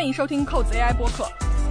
欢迎收听扣子 AI 播客。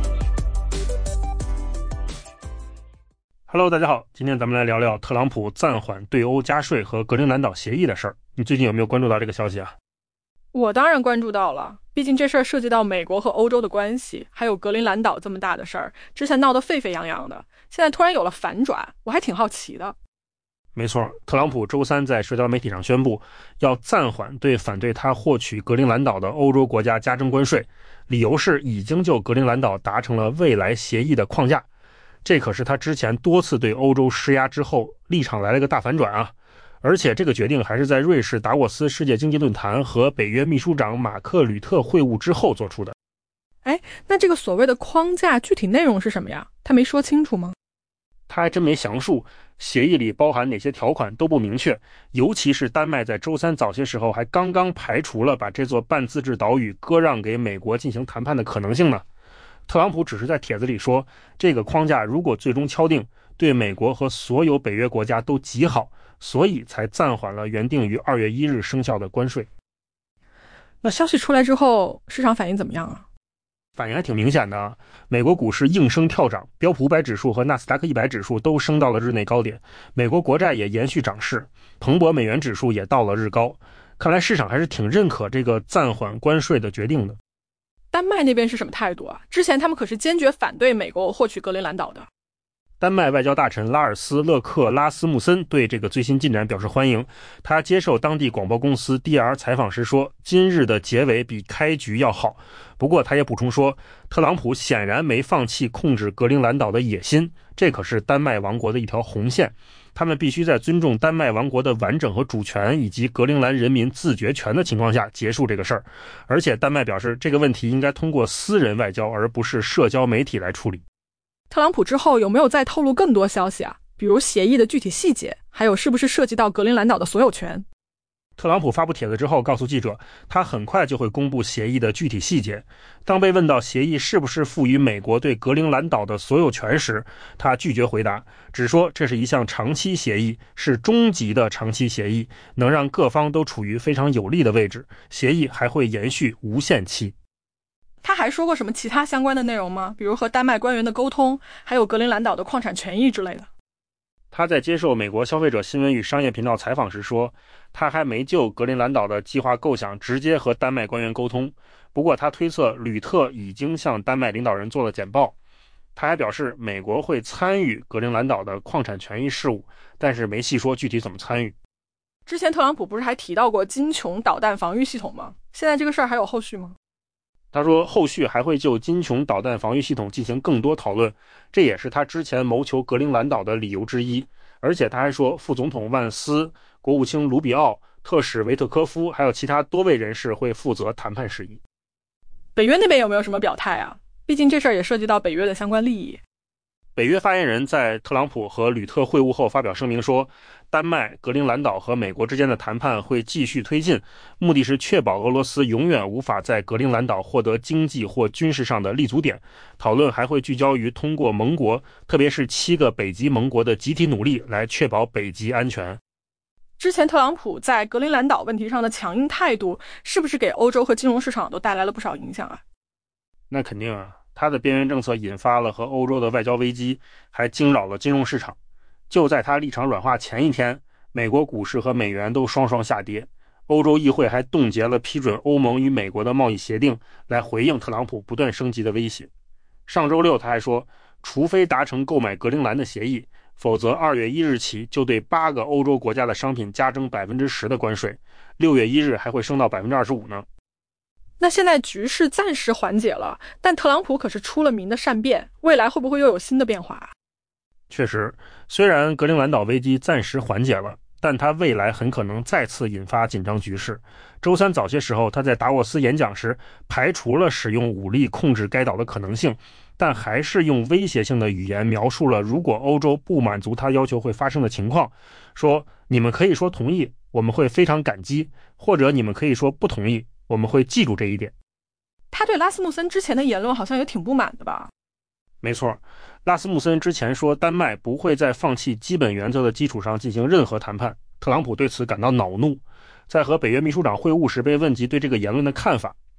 Hello， 大家好，今天咱们来聊聊特朗普暂缓对欧加税和格陵兰岛协议的事儿。你最近有没有关注到这个消息啊？ 我当然关注到了，毕竟这事儿涉及到美国和欧洲的关系，还有格陵兰岛这么大的事儿，之前闹得沸沸扬扬的，现在突然有了反转，我还挺好奇的。 没错，特朗普周三在社交媒体上宣布，要暂缓对反对他获取格陵兰岛的欧洲国家加征关税，理由是已经就格陵兰岛达成了未来协议的框架。这可是他之前多次对欧洲施压之后，立场来了个大反转啊！而且这个决定还是在瑞士达沃斯世界经济论坛和北约秘书长马克吕特会晤之后做出的。 那这个所谓的框架具体内容是什么呀？他没说清楚吗？ 他还真没详述，协议里包含哪些条款都不明确，尤其是丹麦在周三早些时候还刚刚排除了把这座半自治岛屿割让给美国进行谈判的可能性呢。特朗普只是在帖子里说，这个框架如果最终敲定，对美国和所有北约国家都极好，所以才暂缓了原定于2月1日生效的关税。 那消息出来之后，市场反应怎么样啊？ 反应还挺明显的啊，美国股市应声跳涨，标普500指数和纳斯达克100指数都升到了日内高点，美国国债也延续涨势，彭博美元指数也到了日高。看来市场还是挺认可这个暂缓关税的决定的。 丹麦那边是什么态度啊？之前他们可是坚决反对美国获取格陵兰岛的。 丹麦外交大臣拉尔斯·勒克拉斯穆森对这个最新进展表示欢迎。他接受当地广播公司 DR 采访时说，今日的结尾比开局要好。不过他也补充说，特朗普显然没放弃控制格陵兰岛的野心，这可是丹麦王国的一条红线。他们必须在尊重丹麦王国的完整和主权以及格陵兰人民自决权的情况下结束这个事儿。而且丹麦表示，这个问题应该通过私人外交而不是社交媒体来处理。 特朗普之后有没有再透露更多消息啊？比如协议的具体细节，还有是不是涉及到格陵兰岛的所有权？ 特朗普发布帖子之后告诉记者，他很快就会公布协议的具体细节。当被问到协议是不是赋予美国对格陵兰岛的所有权时，他拒绝回答，只说这是一项长期协议，是终极的长期协议，能让各方都处于非常有利的位置，协议还会延续无限期。 他还说过什么其他相关的内容吗？比如和丹麦官员的沟通，还有格陵兰岛的矿产权益之类的。 他在接受美国消费者新闻与商业频道采访时说，他还没就格陵兰岛的计划构想直接和丹麦官员沟通，不过他推测吕特已经向丹麦领导人做了简报。他还表示美国会参与格陵兰岛的矿产权益事务，但是没细说具体怎么参与。 之前特朗普不是还提到过金琼导弹防御系统吗？现在这个事儿还有后续吗？ 他说后续还会就金琼导弹防御系统进行更多讨论，这也是他之前谋求格陵兰岛的理由之一。而且他还说，副总统万斯、国务卿卢比奥、特使维特科夫还有其他多位人士会负责谈判事宜。 北约那边有没有什么表态啊？毕竟这事儿也涉及到北约的相关利益。 北约发言人在特朗普和吕特会晤后发表声明说，丹麦、格陵兰岛和美国之间的谈判会继续推进，目的是确保俄罗斯永远无法在格陵兰岛获得经济或军事上的立足点。讨论还会聚焦于通过盟国，特别是7个北极盟国的集体努力来确保北极安全。 之前特朗普在格陵兰岛问题上的强硬态度，是不是给欧洲和金融市场都带来了不少影响啊？ 那肯定啊，他的边缘政策引发了和欧洲的外交危机，还惊扰了金融市场。就在他立场软化前一天，美国股市和美元都双双下跌，欧洲议会还冻结了批准欧盟与美国的贸易协定，来回应特朗普不断升级的威胁。上周六他还说，除非达成购买格陵兰的协议，否则2月1日起就对8个欧洲国家的商品加征 10% 的关税，6月1日还会升到 25% 呢。 那现在局势暂时缓解了，但特朗普可是出了名的善变，未来会不会又有新的变化啊？ 确实，虽然格陵兰岛危机暂时缓解了，但它未来很可能再次引发紧张局势。周三早些时候，他在达沃斯演讲时排除了使用武力控制该岛的可能性，但还是用威胁性的语言描述了如果欧洲不满足他要求会发生的情况，说你们可以说同意，我们会非常感激，或者你们可以说不同意，我们会记住这一点。 他对拉斯穆森之前的言论好像也挺不满的吧？ 没错，拉斯穆森之前说丹麦不会在放弃基本原则的基础上进行任何谈判，特朗普对此感到恼怒。在和北约秘书长会晤时被问及对这个言论的看法，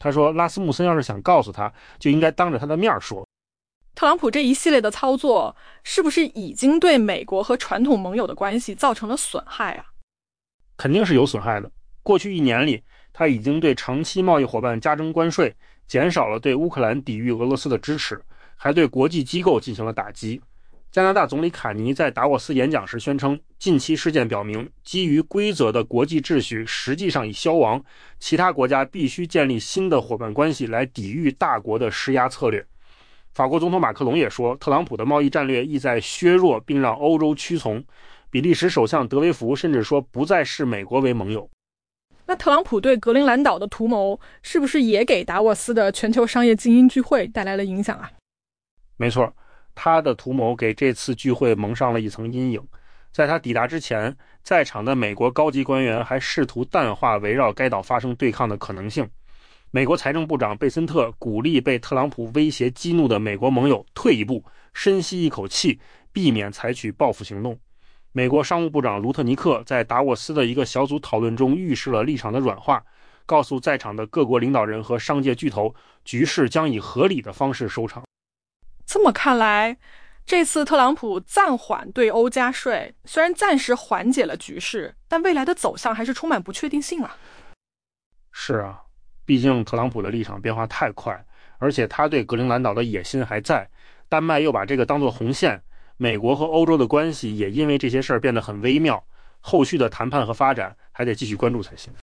他说拉斯穆森要是想告诉他，就应该当着他的面说。 特朗普这一系列的操作，是不是已经对美国和传统盟友的关系造成了损害啊？ 肯定是有损害的。过去1年里，他已经对长期贸易伙伴加征关税，减少了对乌克兰抵御俄罗斯的支持，还对国际机构进行了打击。加拿大总理卡尼在达沃斯演讲时宣称，近期事件表明，基于规则的国际秩序实际上已消亡，其他国家必须建立新的伙伴关系来抵御大国的施压策略。法国总统马克龙也说，特朗普的贸易战略意在削弱并让欧洲屈从。比利时首相德维福甚至说不再视美国为盟友。 那特朗普对格陵兰岛的图谋，是不是也给达沃斯的全球商业精英聚会带来了影响啊？ 没错，他的图谋给这次聚会蒙上了一层阴影。在他抵达之前，在场的美国高级官员还试图淡化围绕该岛发生对抗的可能性。美国财政部长贝森特鼓励被特朗普威胁激怒的美国盟友退一步，深吸一口气，避免采取报复行动。美国商务部长卢特尼克在达沃斯的一个小组讨论中预示了立场的软化，告诉在场的各国领导人和商界巨头，局势将以合理的方式收场。 这么看来，这次特朗普暂缓对欧加税，虽然暂时缓解了局势，但未来的走向还是充满不确定性啊。 是啊，毕竟特朗普的立场变化太快，而且他对格陵兰岛的野心还在。丹麦又把这个当作红线，美国和欧洲的关系也因为这些事儿变得很微妙。后续的谈判和发展还得继续关注才行。